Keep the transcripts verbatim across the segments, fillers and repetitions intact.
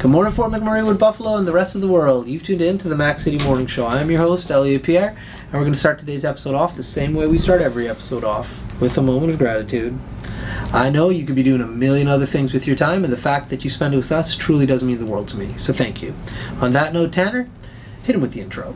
Good morning, Fort McMurray, Wood Buffalo, and the rest of the world. You've tuned in to the Mac City Morning Show. I am your host, Elliot Pierre, and we're going to start today's episode off the same way we start every episode off, with a moment of gratitude. I know you could be doing a million other things with your time, and the fact that you spend it with us truly does mean the world to me, so thank you. On that note, Tanner, hit him with the intro.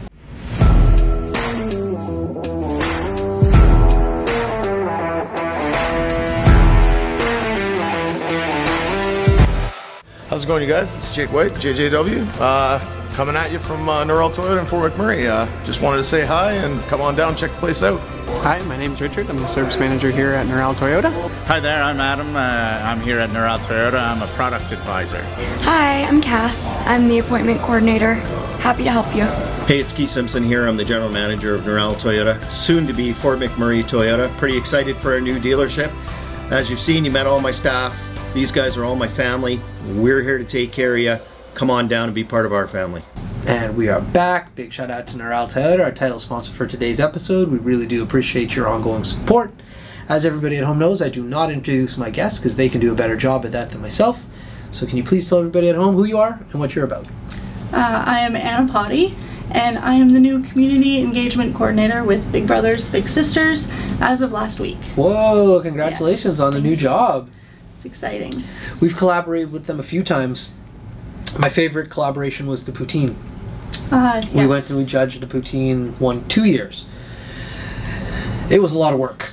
How's it going, you guys? It's Jake White, J J W, uh, coming at you from uh, Norrell Toyota in Fort McMurray. Uh, just wanted to say hi and come on down, check the place out. Hi, my name's Richard. I'm the service manager here at Norrell Toyota. Hi there, I'm Adam. Uh, I'm here at Norrell Toyota. I'm a product advisor. Hi, I'm Cass. I'm the appointment coordinator. Happy to help you. Hey, it's Keith Simpson here. I'm the general manager of Norrell Toyota, soon to be Fort McMurray Toyota. Pretty excited for our new dealership. As you've seen, you met all my staff. These guys are all my family. We're here to take care of you. Come on down and be part of our family. And we are back. Big shout out to Norrell Toyota, our title sponsor for today's episode. We really do appreciate your ongoing support. As everybody at home knows, I do not introduce my guests because they can do a better job at that than myself. So can you please tell everybody at home who you are and what you're about? Uh, I am Anna Potty, and I am the new Community Engagement Coordinator with Big Brothers Big Sisters as of last week. Whoa, congratulations Yes, on the new you. job. It's exciting. We've collaborated with them a few times. My favorite collaboration was the Poutine. Uh, yes. We went and we judged the Poutine one two years. It was a lot of work.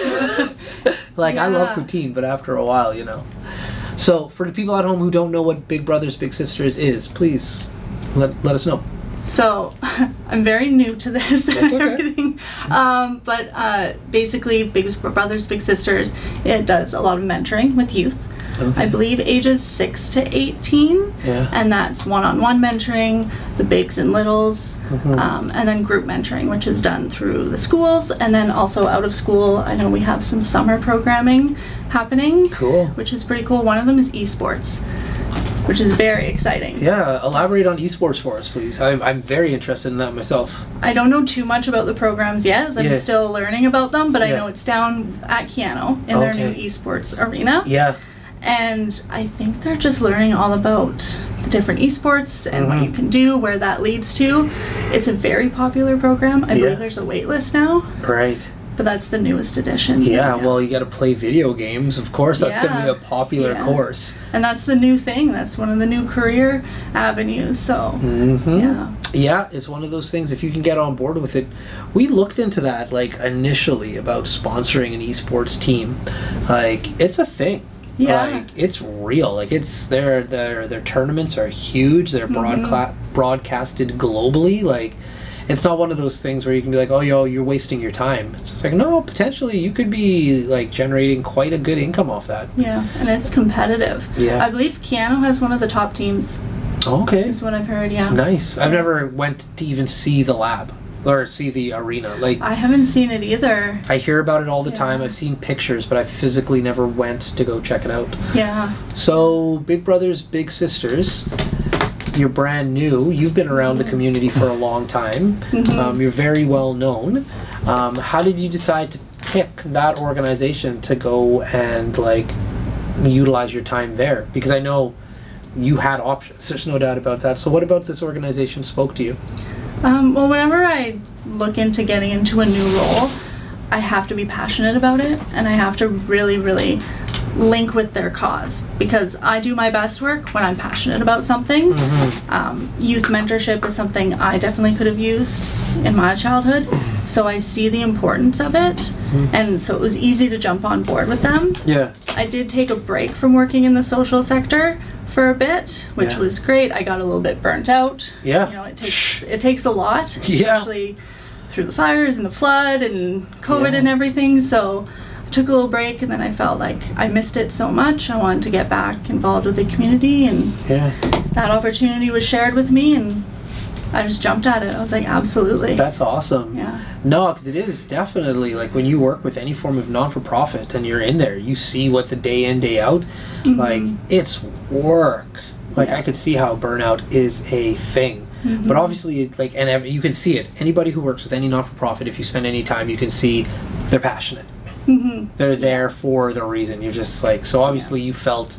Like, Yeah. I love Poutine, but after a while, you know. So, for the people at home who don't know what Big Brothers Big Sisters is, please let, let us know. So, I'm very new to this and okay. everything. Um, but uh, basically, Big Brothers Big Sisters, it does a lot of mentoring with youth. Okay. I believe ages six to eighteen, Yeah. and that's one-on-one mentoring, the bigs and littles, Mhm. um, and then group mentoring, which is done through the schools, and then also out of school. I know we have some summer programming happening, Cool. which is pretty cool. One of them is esports, which is very exciting. Yeah, elaborate on esports for us, please. I'm, I'm very interested in that myself. I don't know too much about the programs yet, as I'm Yeah. still learning about them, but I Yeah. know it's down at Keano in their new Okay. esports arena. Yeah. And I think they're just learning all about the different esports and Mhm. what you can do, where that leads to. It's a very popular program. I Yeah. believe there's a wait list now, Right. but that's the newest edition. Yeah, well, you got to play video games. Of course, that's going to be Yeah. a popular Yeah. course. And that's the new thing. That's one of the new career avenues. So, Mm-hmm. yeah. Yeah, it's one of those things, if you can get on board with it. We looked into that, like, initially about sponsoring an esports team. Like, it's a thing. Yeah. Like, it's real. Like, it's, their, their, their tournaments are huge. They're Mhm. broadcla- broadcasted globally. Like, it's not one of those things where you can be like, oh, yo, you're wasting your time. It's just like, no, potentially you could be, like, generating quite a good income off that. Yeah, and it's competitive. Yeah. I believe Keano has one of the top teams, Okay. is what I've heard, yeah. Nice. I've never went to even see the lab or see the arena. Like, I haven't seen it either. I hear about it all the Yeah. time. I've seen pictures, but I physically never went to go check it out. Yeah. So, Big Brothers Big Sisters, you're brand new. You've been around the community for a long time. Mhm. Um, you're very well known. Um, how did you decide to pick that organization to go and, like, utilize your time there? Because I know you had options. There's no doubt about that. So what about this organization spoke to you? Um, well, whenever I look into getting into a new role, I have to be passionate about it, and I have to really, really link with their cause, because I do my best work when I'm passionate about something. Um, youth mentorship is something I definitely could have used in my childhood, so I see the importance of it, and so it was easy to jump on board with them. Yeah. I did take a break from working in the social sector for a bit, which Yeah. was great. I got a little bit burnt out. Yeah. You know, it takes it takes a lot, Yeah. especially through the fires and the flood and COVID Yeah. and everything. So I took a little break, and then I felt like I missed it so much. I wanted to get back involved with the community, and Yeah. that opportunity was shared with me, and I just jumped at it. I was like, absolutely. That's awesome. Yeah. No, because it is definitely, like, when you work with any form of non-for-profit and you're in there, you see what the day in, day out, Mhm. like, it's work. Like, Yeah. I could see how burnout is a thing. Mhm. But obviously, like, and ev- you can see it. Anybody who works with any non-for-profit, if you spend any time, you can see they're passionate. Mhm. They're there for the reason. You're just like, so obviously you felt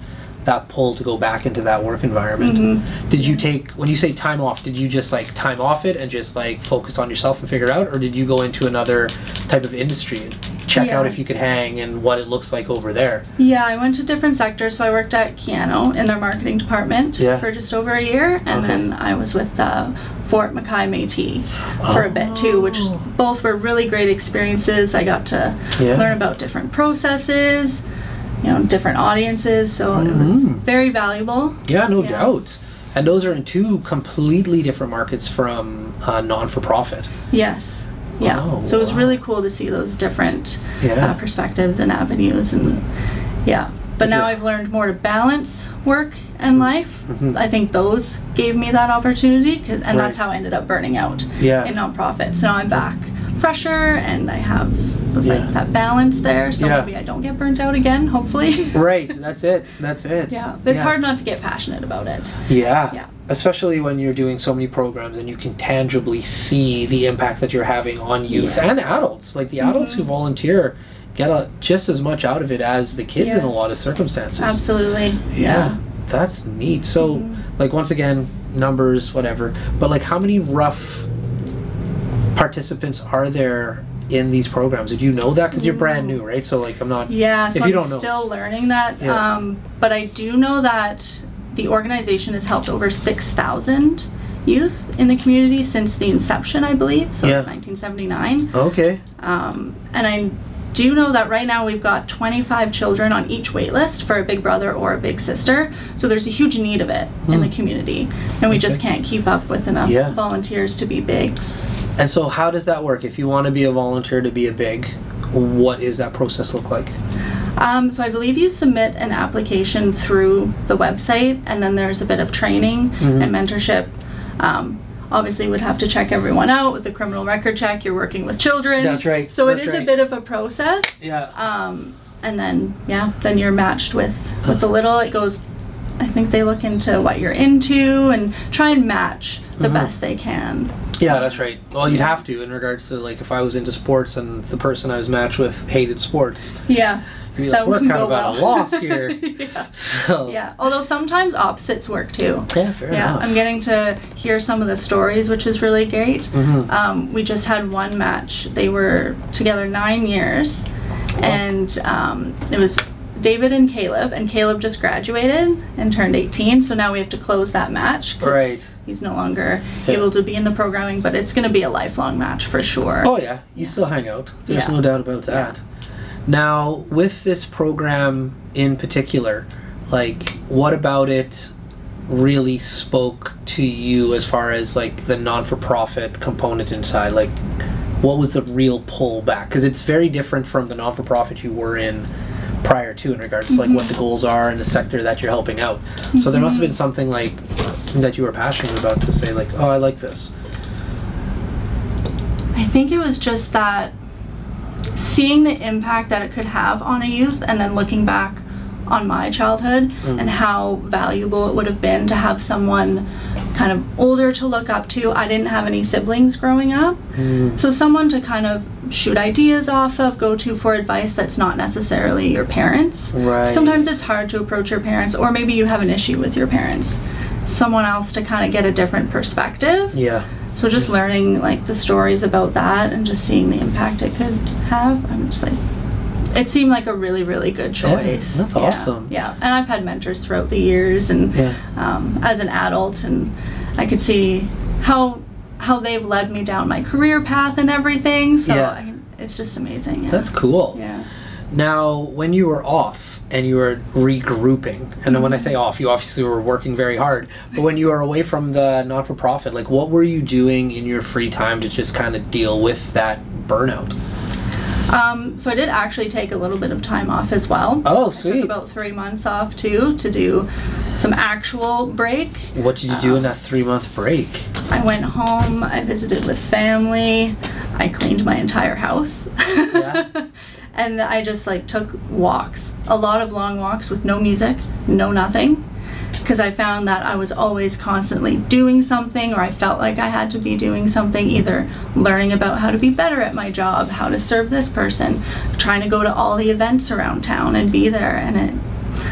that pull to go back into that work environment. Mm-hmm. Did you take, when you say time off, did you just like time off it and just like focus on yourself and figure it out, or did you go into another type of industry and check Yeah. out if you could hang and what it looks like over there? Yeah, I went to different sectors. So I worked at Keano in their marketing department Yeah. for just over a year, and Okay. then I was with uh, Fort Mackay Métis for a bit too, which both were really great experiences. I got to Yeah. learn about different processes, you know, different audiences, so it was Mhm. very valuable. Yeah, no Yeah. doubt. And those are in two completely different markets from uh, non-for-profit. Yes. Yeah. Oh, so it was wow. really cool to see those different Yeah. uh, perspectives and avenues, and yeah. But now Yeah. I've learned more to balance work and life. Mhm. I think those gave me that opportunity, 'cause, and that's Right. how I ended up burning out Yeah. in nonprofits. Now I'm back fresher, and I have those, Yeah. like that balance there, so Yeah. maybe I don't get burnt out again. Hopefully. Right, that's it. That's it. Yeah, it's Yeah. hard not to get passionate about it. Yeah. Yeah. Especially when you're doing so many programs and you can tangibly see the impact that you're having on youth Yeah. and adults. Like the adults who volunteer get a, just as much out of it as the kids in a Yes. lot of circumstances. Absolutely. Yeah. That's neat. So, Mhm. like, once again, numbers, whatever. But, like, how many rough participants are there in these programs? Did you know that? Because you're brand new, right? So, like, I'm not. Yeah, so If you I'm don't know. still learning that. Yeah. Um, but I do know that the organization has helped over six thousand youth in the community since the inception, I believe. So Yeah. it's nineteen seventy-nine. Okay. Um, and I do know that right now we've got twenty-five children on each wait list for a big brother or a big sister. So there's a huge need of it in the community. And we just Hmm. Okay. can't keep up with enough Yeah. volunteers to be bigs. And so, how does that work? If you want to be a volunteer to be a big, what is that process look like? Um, so I believe you submit an application through the website, and then there's a bit of training Mhm. and mentorship. Um, obviously, would have to check everyone out with the criminal record check. You're working with children. That's right, So it that's is right. a bit of a process. Yeah. Um, and then yeah, then you're matched with with the little. It goes. I think they look into what you're into and try and match the Mhm. best they can. Yeah, that's right. Well, you'd have to in regards to like if I was into sports and the person I was matched with hated sports. Yeah. You'd be That like, we're wouldn't kind go of at a well. loss here. yeah. So, Yeah. Although sometimes opposites work too. Yeah, fair Yeah, enough. I'm getting to hear some of the stories, which is really great. Mhm. Um, we just had one match. They were together nine years, and um, it was David and Caleb, and Caleb just graduated and turned eighteen, so now we have to close that match. 'cause Right. He's no longer Yeah. able to be in the programming, but it's going to be a lifelong match for sure. Oh yeah, you still hang out. There's Yeah. no doubt about that. Now, with this program in particular, like, what about it really spoke to you as far as like the non-for-profit component inside? Like, what was the real pull back? Because it's very different from the non-for-profit you were in prior to in regards to like what the goals are and the sector that you're helping out. So there must have been something like that you were passionate about to say like, oh, I like this. I think it was just that seeing the impact that it could have on a youth, and then looking back on my childhood Mm. and how valuable it would have been to have someone kind of older to look up to. I didn't have any siblings growing up, Mm. so someone to kind of shoot ideas off of, go to for advice that's not necessarily your parents. Right. Sometimes it's hard to approach your parents, or maybe you have an issue with your parents. Someone else to kind of get a different perspective. Yeah. So just learning like the stories about that and just seeing the impact it could have, I'm just like, it seemed like a really, really good choice. that's Yeah, awesome. Yeah, and I've had mentors throughout the years, and Yeah. um, as an adult, and I could see how how they've led me down my career path and everything. So Yeah. I, it's just amazing. Yeah. That's cool. Yeah. Now, when you were off and you were regrouping, and when I say off, you obviously were working very hard, but when you were away from the non-for-profit, like what were you doing in your free time to just kind of deal with that burnout? Um, so I did actually take a little bit of time off as well. Oh, I sweet. took about three months off too to do some actual break. What did you do in that three-month break? I went home, I visited with family, I cleaned my entire house. Yeah. And I just like took walks, a lot of long walks with no music, no nothing, because I found that I was always constantly doing something, or I felt like I had to be doing something, either learning about how to be better at my job, how to serve this person, trying to go to all the events around town and be there. And it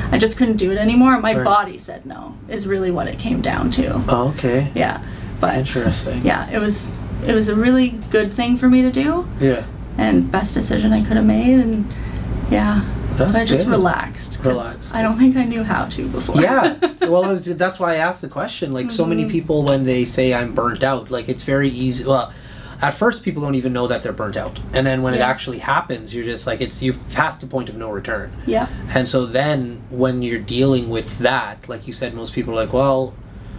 I just couldn't do it anymore. My Right. body said no, is really what it came down to. Oh, okay. Yeah. But Interesting. yeah, it was it was a really good thing for me to do, Yeah. and best decision I could have made, and yeah. That's so I just good. relaxed. 'cause Relaxed. I don't think I knew how to before. Yeah. Well, it was, that's why I asked the question. Like, so many Mhm. people, when they say I'm burnt out, like, it's very easy. Well, at first, people don't even know that they're burnt out. And then when it Yes. actually happens, you're just like, it's, you've passed the point of no return. Yeah. And so then when you're dealing with that, like you said, most people are like, well,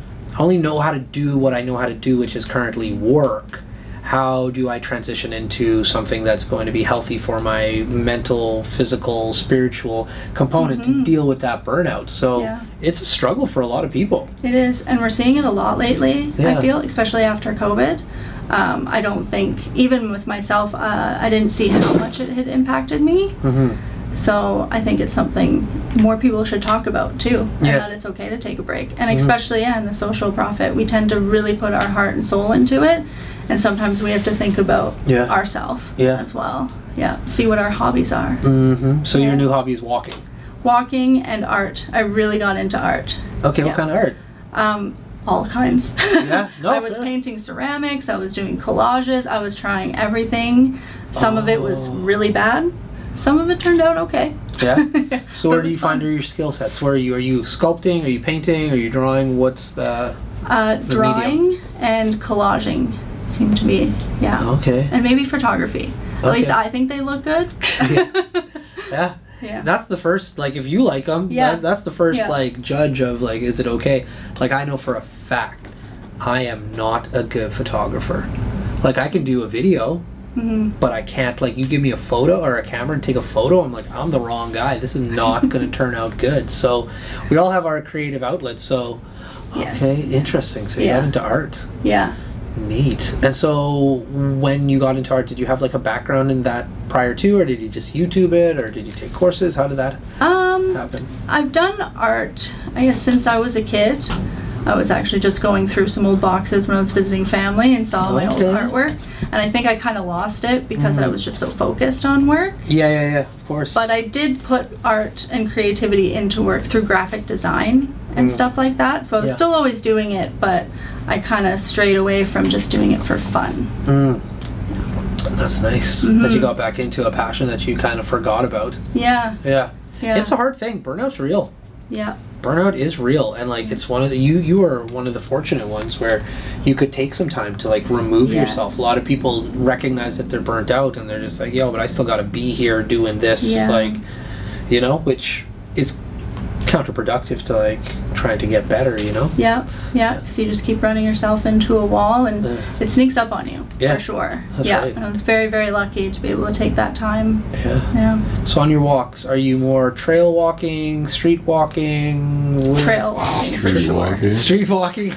I only know how to do what I know how to do, which is currently work. How do I transition into something that's going to be healthy for my mental, physical, spiritual component to Mhm. deal with that burnout? So Yeah. it's a struggle for a lot of people. It is, and we're seeing it a lot lately. Yeah. I feel, especially after COVID. Um, I don't think, even with myself, uh, I didn't see how much it had impacted me. Mm-hmm. So I think it's something more people should talk about too, and Yeah. that it's okay to take a break. And Mhm. especially, yeah, in the social profit, we tend to really put our heart and soul into it, and sometimes we have to think about Yeah. ourselves Yeah. as well. Yeah, see what our hobbies are. Mm-hmm. So your Yeah. new hobby is walking. Walking and art. I really got into art. Okay, what Yeah. kind of art? Um, all kinds. Yeah? No, I was fair. painting ceramics, I was doing collages, I was trying everything. Some of it was Oh. really bad. Some of it turned out okay. Yeah? So But where it do was you find fun. are your skill sets? Where are you? Are you sculpting? Are you painting? Are you drawing? What's the... Uh, The drawing and collaging seem to be, yeah. Okay. And maybe photography. At Okay. least I think they look good. Yeah. Yeah. Yeah. That's the first, like, if you like them, Yeah. that, that's the first, Yeah. like, judge of, like, is it okay? Like, I know for a fact, I am not a good photographer. Like, I can do a video, hmm but I can't, like, you give me a photo or a camera and take a photo, I'm like, I'm the wrong guy. This is not going to turn out good. So, we all have our creative outlets, so, Yes. okay, interesting. So, you Yeah. got into art. Yeah. Neat. And so, when you got into art, did you have, like, a background in that prior to, or did you just YouTube it, or did you take courses? How did that Um, happen? I've done art, I guess, since I was a kid. I was actually just going through some old boxes when I was visiting family and saw my old Okay. artwork. And I think I kind of lost it because I Mhm. was just so focused on work. Yeah, yeah, yeah, of course. But I did put art and creativity into work through graphic design and Mm. stuff like that. So I was Yeah. still always doing it, but I kind of strayed away from just doing it for fun. Mm. That's nice that Mhm. you got back into a passion that you kind of forgot about. Yeah, Yeah. yeah, It's a hard thing. Burnout's real. yeah, Burnout is real, and like it's one of the you you are one of the fortunate ones where you could take some time to like remove Yes. yourself. A lot of people recognize that they're burnt out and they're just like, yo, but I still got to be here doing this, Yeah. like, you know, which is counterproductive to like trying to get better, you know. yeah, yeah. Because you just keep running yourself into a wall, and Yeah. it sneaks up on you Yeah, for sure. that's yeah, right. and I was very, very lucky to be able to take that time. Yeah. Yeah, So on your walks, are you more trail walking, street walking, trail walking for Street sure. walking. street walking?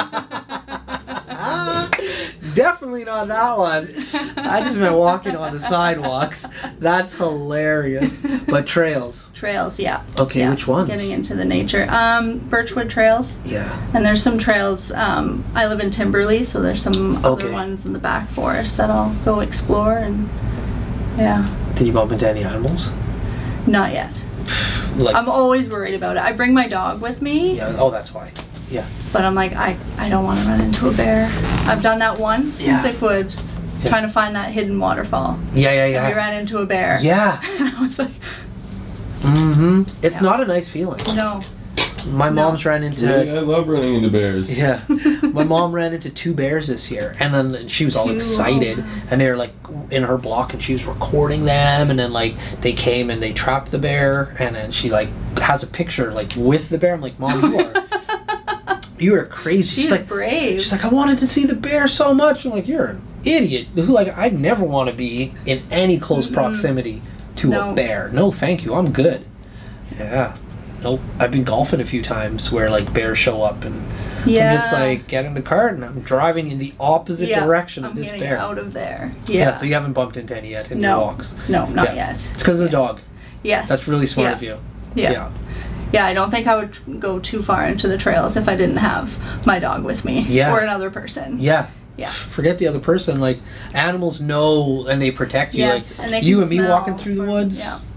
Definitely not that one. I just meant walking on the sidewalks. That's hilarious. But trails. Trails, yeah. Okay, Yeah, which ones? Getting into the nature. Um, Birchwood trails. Yeah. And there's some trails, um, I live in Timberley, so there's some Okay. other ones in the back forest that I'll go explore, and yeah, Did you bump into any animals? not yet. Like, I'm always worried about it. I bring my dog with me, yeah. Oh, that's why. Yeah. but I'm like, I, I don't want to run into a bear. I've done that once Yeah. in Thickwood, Yeah. trying to find that hidden waterfall. Yeah, yeah, And yeah. we ran into a bear. Yeah. And I was like, Mm-hmm. It's Yeah. not a nice feeling. no. My No. mom's ran into. Really? I love running into bears. Yeah, my mom ran into two bears this year, and then she was all Two, excited, oh, wow. and they were like in her block, and she was recording them, and then like they came and they trapped the bear, and then she like has a picture like with the bear. I'm like, Mom, you are you are crazy. She's She's like, brave. she's like, I wanted to see the bear so much. I'm like, you're an idiot. Who like I'd never want to be in any close Mm-mm. proximity to No. a bear. No, thank you. I'm good. Yeah. Nope. I've been golfing a few times where like bears show up and yeah. I'm just like get in the cart and I'm driving in the opposite Yeah, direction of I'm this getting bear. out of there. Yeah. Yeah. So you haven't bumped into any yet in No. your walks. No, not Yeah. yet. It's because of the dog. Yes. That's really smart yeah. of you. Yeah. Yeah. Yeah, I don't think I would go too far into the trails if I didn't have my dog with me. Yeah. Or another person. Yeah. Yeah. Forget the other person. Like animals know and they protect you. Yes, like and they you can and me smell walking through the for- woods. yeah.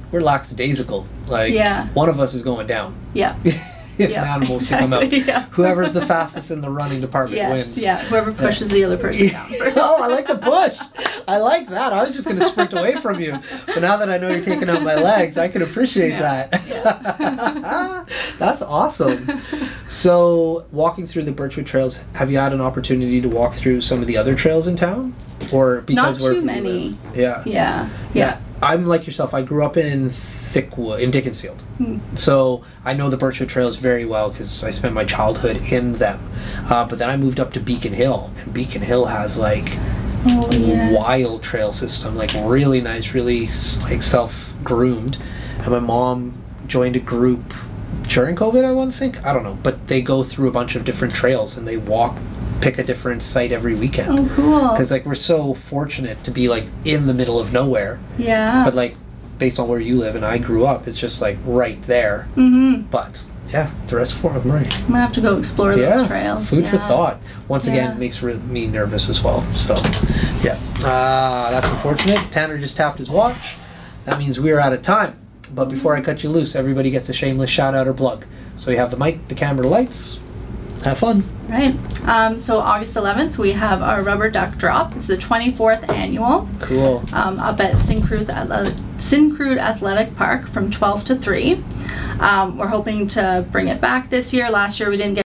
we're lackadaisical. Like Yeah. one of us is going down. Yeah. If Yeah, animals to come out. exactly, yeah. Whoever's the fastest in the running department Yes, wins. yeah. Whoever pushes the other person down first. Oh, I like to push. I like that. I was just going to sprint away from you. But now that I know you're taking out my legs, I can appreciate Yeah, that. That's awesome. So, walking through the Birchwood trails, have you had an opportunity to walk through some of the other trails in town? Or because Not where too you many. live? Yeah. Yeah. Yeah. I'm like yourself. I grew up in Thickwood, in Dickinsfield. Hmm. So I know the Birchwood trails very well because I spent my childhood in them. Uh, but then I moved up to Beacon Hill, and Beacon Hill has like Oh, yes. wild trail system, like really nice, really s- like self-groomed. And my mom joined a group during COVID, I want to think. I don't know, but they go through a bunch of different trails and they walk, pick a different site every weekend. Oh, cool. Because like we're so fortunate to be like in the middle of nowhere, Yeah. but like based on where you live and I grew up, it's just like right there. Mm-hmm. But yeah, the rest of Fort McMurray. I'm gonna have to go explore Yeah, those trails. food for Yeah. thought. Once again, Yeah. it makes re- me nervous as well. So, yeah, uh, that's unfortunate. Tanner just tapped his watch. That means we're out of time. But before I cut you loose, everybody gets a shameless shout out or plug. So you have the mic, the camera, the lights. Have fun. Right. Um, so August eleventh, we have our Rubber Duck Drop. It's the twenty-fourth annual. Cool. Um, up at Syncrude Athletic, Syncrude Athletic Park from twelve to three. Um, we're hoping to bring it back this year. Last year we didn't get